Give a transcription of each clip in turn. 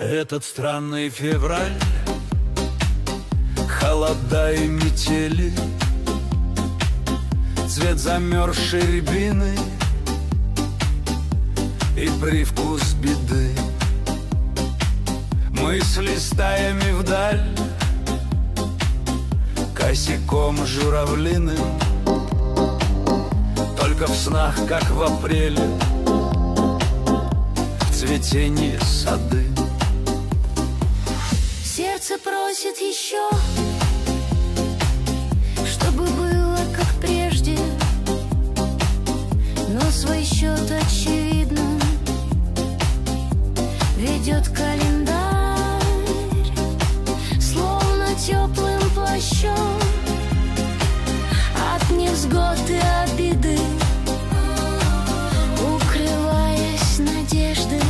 Этот странный февраль, холода и метели, цвет замерзшей рябины и привкус беды. Мысли стаями вдаль, косяком журавлиным, только в снах, как в апреле, в цветении сады. Сердце просит еще, чтобы было как прежде, но свой счет очевидно ведет календарь, словно теплым плащом от невзгод и обиды, укрываясь надеждой,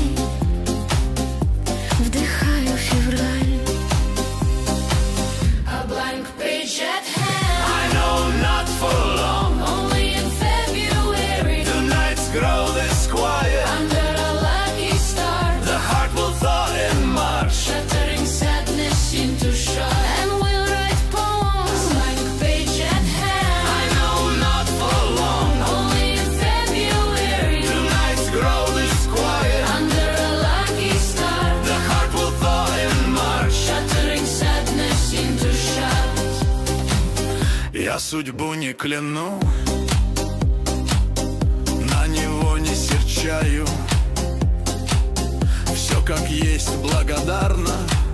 вдыхаю февраль. A blank page at hand, I know not for long, only in February, the nights grow this quiet, under a lucky star, the heart will thaw in March. shattering sadness into shock, and we'll write poems. A blank page at hand, I know not for long, only in February, the nights grow this quiet, under a lucky star, the heart will thaw in March. shattering sadness into shock. Я судьбу не кляну, на него не серчаю, все как есть благодарно,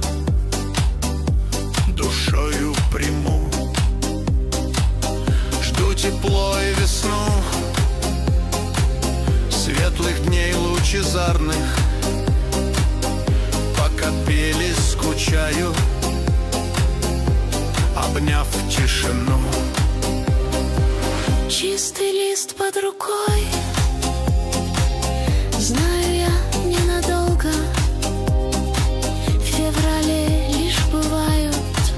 душою приму. Жду тепло и весну, светлых дней лучезарных, по капели скучаю, обняв тишину. Чистый лист под рукой, знаю я ненадолго, в феврале лишь бывают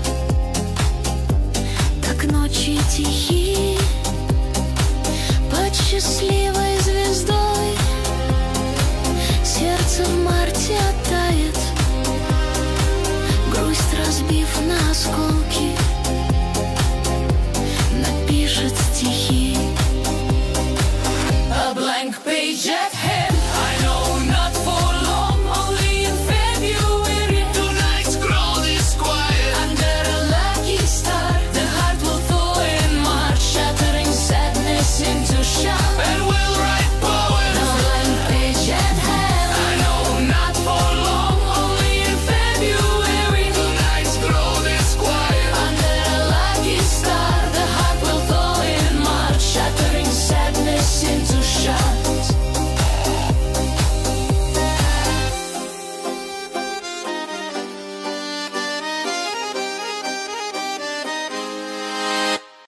так ночи тихие, под счастливой звездой сердце в марте оттает, грусть разбив на осколки, напишет стихи. A blank page at hand, I know not for long, only in February, the nights grow this quiet, under a lucky star, the heart will thaw in March, shattering sadness into shock,